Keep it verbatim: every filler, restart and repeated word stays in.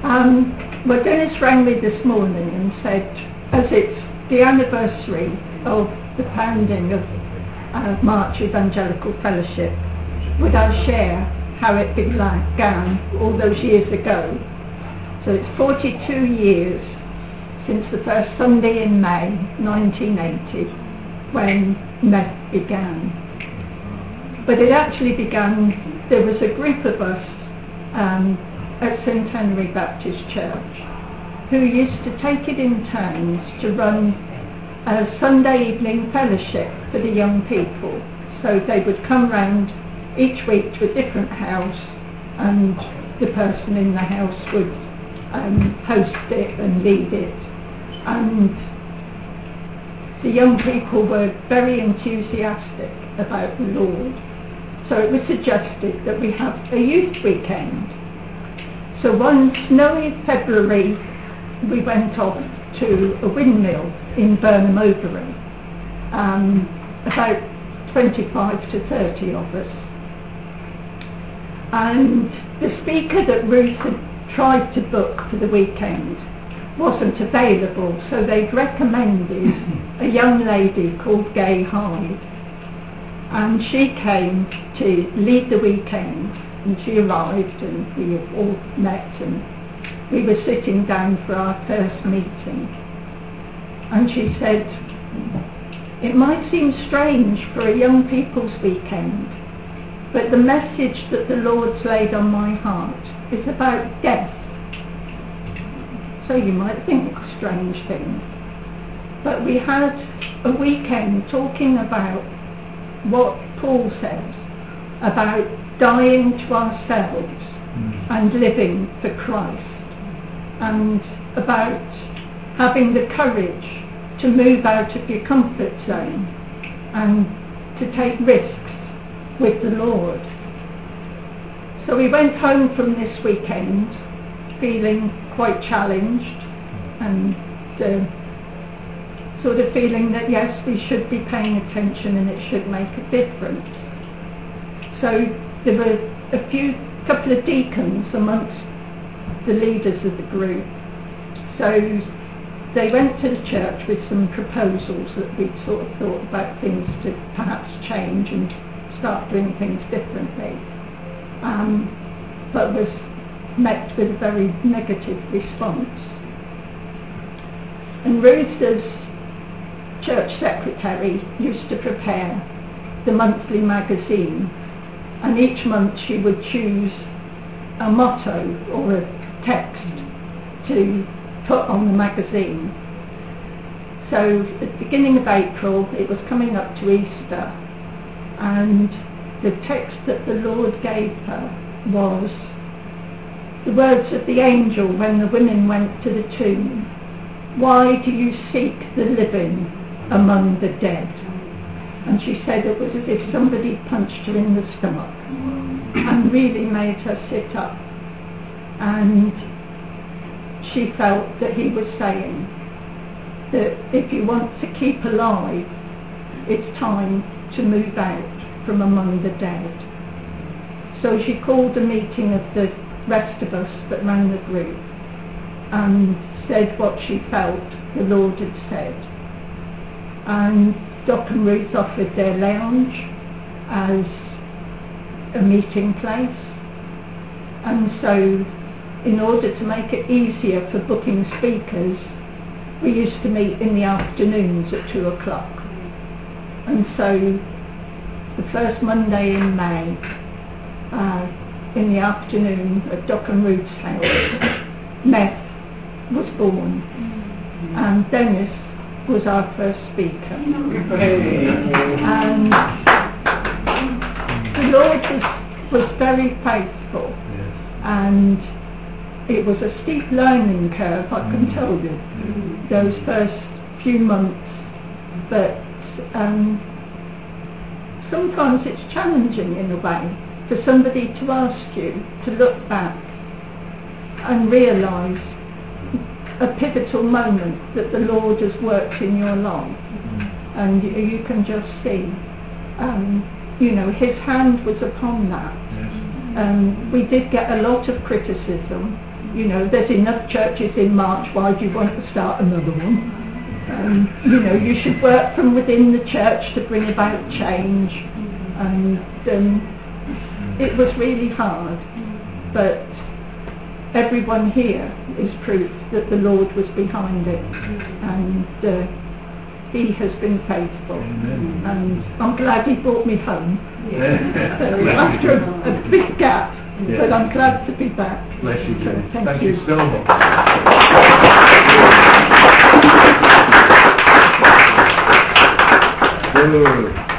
Um, well, Dennis rang me this morning and said, as it's the anniversary of the founding of uh, March Evangelical Fellowship, would I share how it began all those years ago? So it's forty-two years since the first Sunday in May nineteen eighty, when M E F began. But it actually began, there was a group of us um, at Saint Henry Baptist Church who used to take it in turns to run a Sunday evening fellowship for the young people. So they would come round each week to a different house, and the person in the house would um, host it and lead it. And the young people were very enthusiastic about the Lord. So it was suggested that we have a youth weekend. So one snowy February, we went off to a windmill in Burnham Overy, um, about twenty-five to thirty of us. And the speaker that Ruth had tried to book for the weekend wasn't available, so they'd recommended a young lady called Gay Hyde. And she came to lead the weekend, and she arrived and we all met, and we were sitting down for our first meeting. And she said, it might seem strange for a young people's weekend, but the message that the Lord's laid on my heart is about death. So you might think a strange thing. But we had a weekend talking about what Paul says about dying to ourselves mm. and living for Christ, and about having the courage to move out of your comfort zone and to take risks with the Lord. So we went home from this weekend feeling quite challenged and uh, sort of feeling that yes, we should be paying attention and it should make a difference. So there were a few couple of deacons amongst the leaders of the group. So they went to the church with some proposals that we sort of thought about things to perhaps change and start doing things differently, um, but was met with a very negative response. And Ruth, as church secretary, used to prepare the monthly magazine, and each month she would choose a motto or a text to put on the magazine. So at the beginning of April, it was coming up to Easter, and the text that the Lord gave her was the words of the angel when the women went to the tomb. Why do you seek the living among the dead? And she said it was as if somebody punched her in the stomach and really made her sit up. And she felt that he was saying that if you want to keep alive, it's time to move out from among the dead. So she called a meeting of the rest of us that ran the group and said what she felt the Lord had said. And Doc and Ruth offered their lounge as a meeting place, and so in order to make it easier for booking speakers, we used to meet in the afternoons at two o'clock. And so the first Monday in May, uh, in the afternoon at Doc and Ruth's house, M E F was born, and Dennis was our first speaker. And the Lord was, was very faithful, and it was a steep learning curve, I can tell you, those first few months. But um, sometimes it's challenging in a way for somebody to ask you to look back and realise a pivotal moment that the Lord has worked in your life, and you, you can just see, um, you know, His hand was upon that. Yes. Um, we did get a lot of criticism, You know, there's enough churches in March, why do you want to start another one? Um, you know, you should work from within the church to bring about change. And um, it was really hard, but everyone here is proof that the Lord was behind it, and uh, He has been faithful. Amen. And I'm glad He brought me home. Yeah. So after a, a big gap, yeah. But I'm glad to be back. Bless you, Jane. So thank, thank you. you so much. Good.